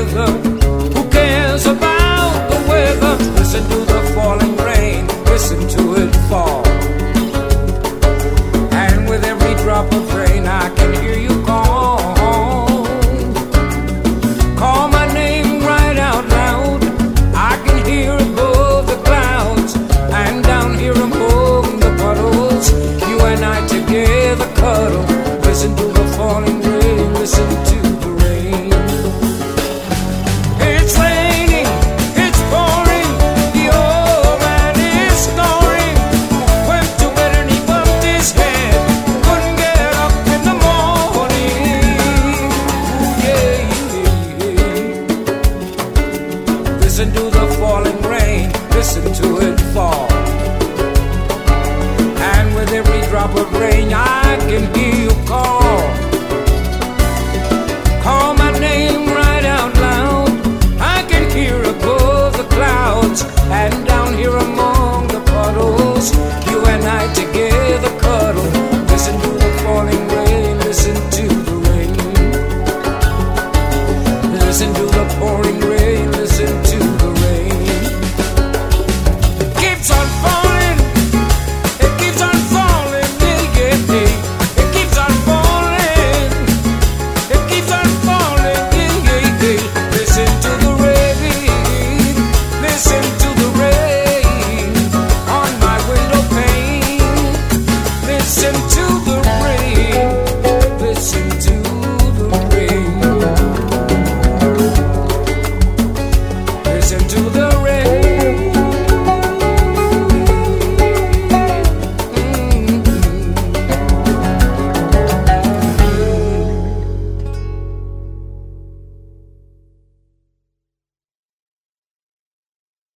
together. Who cares about the weather? Listen to the falling rain, listen to it fall. And with every drop of rain I can hear you call. Call my name right out loud. I can hear above the clouds and down here among the puddles. You and I together cuddle. Listen to the falling rain, listen to the rain. It's raining, it's pouring, the old man is snoring. Went to bed and he bumped his head, couldn't get up in the morning. Yeah, yeah, yeah. Listen to the